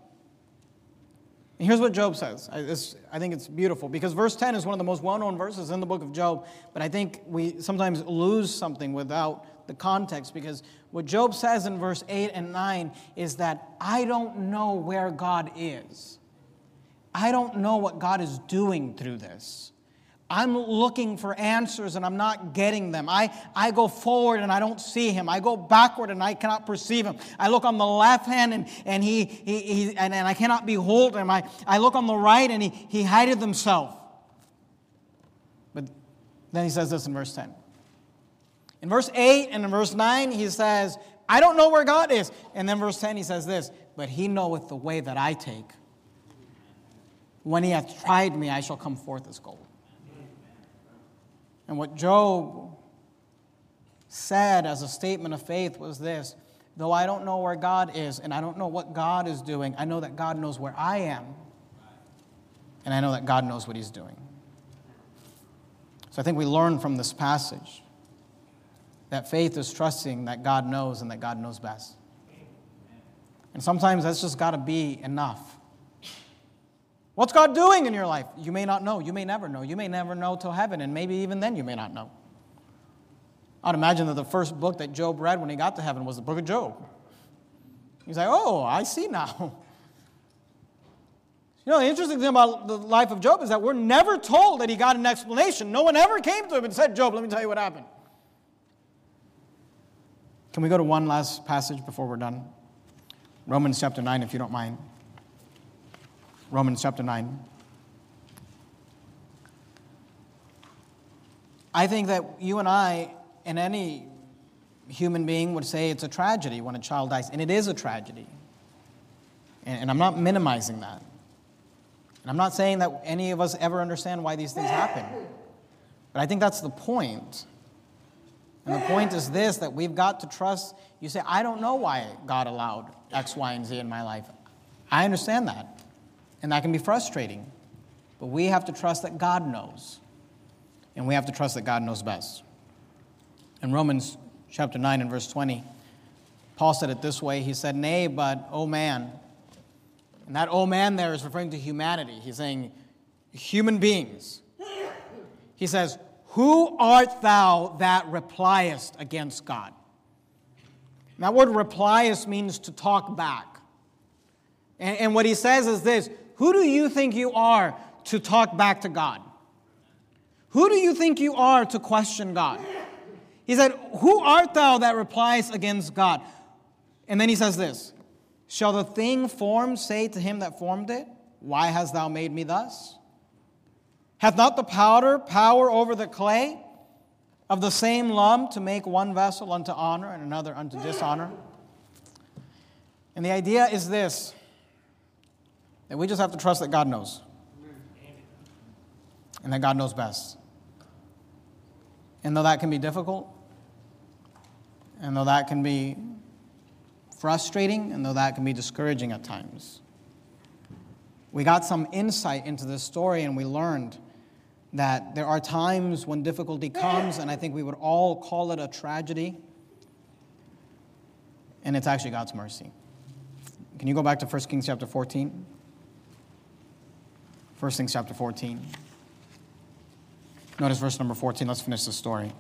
Speaker 1: And here's what Job says. I, this, I think it's beautiful, because verse ten is one of the most well-known verses in the book of Job. But I think we sometimes lose something without the context, because what Job says in verse eight and nine is that I don't know where God is. I don't know what God is doing through this. I'm looking for answers and I'm not getting them. I, I go forward and I don't see him. I go backward and I cannot perceive him. I look on the left hand and, and he, he, he and, and I cannot behold him. I, I look on the right and he, he hideth himself. But then he says this in verse ten. In verse eight and in verse nine, he says, I don't know where God is. And then verse ten, he says this, but he knoweth the way that I take. When he hath tried me, I shall come forth as gold. And what Job said as a statement of faith was this: though I don't know where God is and I don't know what God is doing, I know that God knows where I am. And I know that God knows what he's doing. So I think we learn from this passage that faith is trusting that God knows and that God knows best. And sometimes that's just got to be enough. What's God doing in your life? You may not know. You may never know. You may never know till heaven, and maybe even then you may not know. I'd imagine that the first book that Job read when he got to heaven was the book of Job. He's like, oh, I see now. You know, the interesting thing about the life of Job is that we're never told that he got an explanation. No one ever came to him and said, Job, let me tell you what happened. Can we go to one last passage before we're done? Romans chapter nine, if you don't mind. Romans chapter nine. I think that you and I, and any human being, would say it's a tragedy when a child dies. And it is a tragedy. And, and I'm not minimizing that. And I'm not saying that any of us ever understand why these things happen. But I think that's the point. And the point is this, that we've got to trust. You say, I don't know why God allowed X, Y, and Z in my life. I understand that. And that can be frustrating. But we have to trust that God knows. And we have to trust that God knows best. In Romans chapter nine and verse twenty, Paul said it this way. He said, nay, but, O man. And that "oh man" there is referring to humanity. He's saying human beings. He says, who art thou that repliest against God? And that word repliest means to talk back. And, and what he says is this: who do you think you are to talk back to God? Who do you think you are to question God? He said, who art thou that repliest against God? And then he says this: shall the thing formed say to him that formed it, why hast thou made me thus? Hath not the powder power over the clay of the same lump to make one vessel unto honor and another unto dishonor? And the idea is this, that we just have to trust that God knows. And that God knows best. And though that can be difficult, and though that can be frustrating, and though that can be discouraging at times, we got some insight into this story, and we learned that there are times when difficulty comes, and I think we would all call it a tragedy, and it's actually God's mercy. Can you go back to First Kings chapter fourteen? First Kings chapter fourteen. Notice verse number fourteen. Let's finish the story.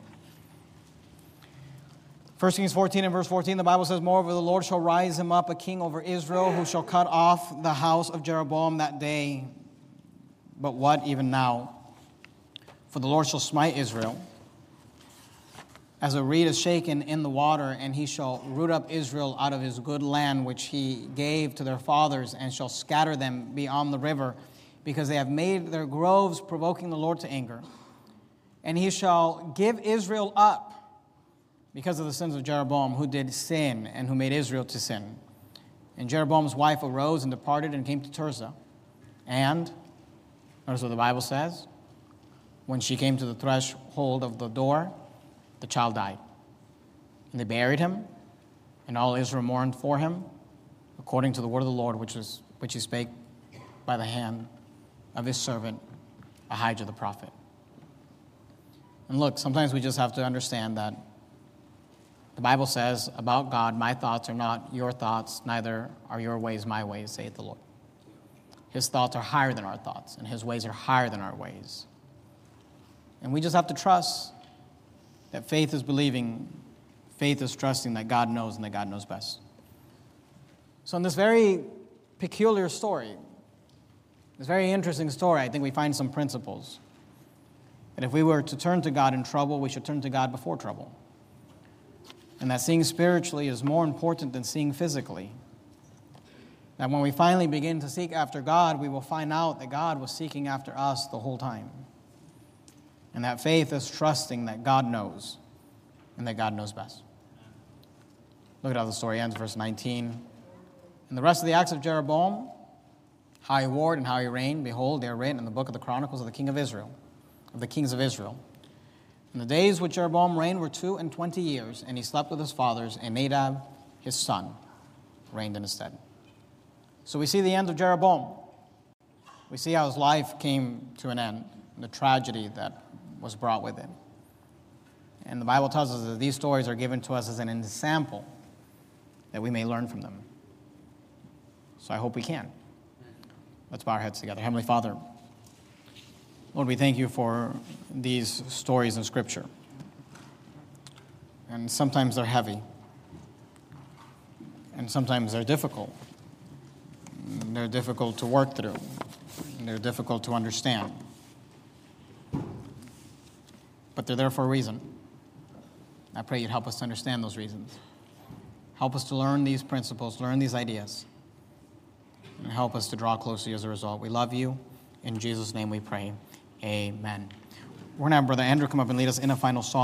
Speaker 1: First Kings fourteen and verse fourteen, the Bible says, moreover, the Lord shall rise him up a king over Israel, who shall cut off the house of Jeroboam that day. But what even now? For the Lord shall smite Israel, as a reed is shaken in the water, and he shall root up Israel out of his good land, which he gave to their fathers, and shall scatter them beyond the river, because they have made their groves, provoking the Lord to anger. And he shall give Israel up because of the sins of Jeroboam, who did sin and who made Israel to sin. And Jeroboam's wife arose and departed and came to Tirzah. And, notice what the Bible says, when she came to the threshold of the door, the child died. And they buried him, and all Israel mourned for him, according to the word of the Lord, which was which he spake by the hand of his servant Ahijah the prophet. And look, sometimes we just have to understand that the Bible says about God, my thoughts are not your thoughts, neither are your ways my ways, saith the Lord. His thoughts are higher than our thoughts, and his ways are higher than our ways. And we just have to trust that faith is believing, faith is trusting that God knows and that God knows best. So in this very peculiar story, this very interesting story, I think we find some principles. That if we were to turn to God in trouble, we should turn to God before trouble. And that seeing spiritually is more important than seeing physically. That when we finally begin to seek after God, we will find out that God was seeking after us the whole time. And that faith is trusting that God knows and that God knows best. Look at how the story ends, verse nineteen. And the rest of the acts of Jeroboam, how he warred and how he reigned, behold, they are written in the book of the Chronicles of the king of Israel, of the kings of Israel. And the days which Jeroboam reigned were two and twenty years, and he slept with his fathers, and Nadab, his son, reigned in his stead. So we see the end of Jeroboam. We see how his life came to an end, the tragedy that was brought with it. And the Bible tells us that these stories are given to us as an example that we may learn from them. So I hope we can. Let's bow our heads together. Heavenly Father, Lord, we thank you for these stories in Scripture. And sometimes they're heavy. And sometimes they're difficult. They're difficult to work through. They're difficult to understand. But they're there for a reason. I pray you'd help us to understand those reasons. Help us to learn these principles, learn these ideas, and help us to draw close to you as a result. We love you. In Jesus' name we pray. Amen. We're going to have Brother Andrew come up and lead us in a final song.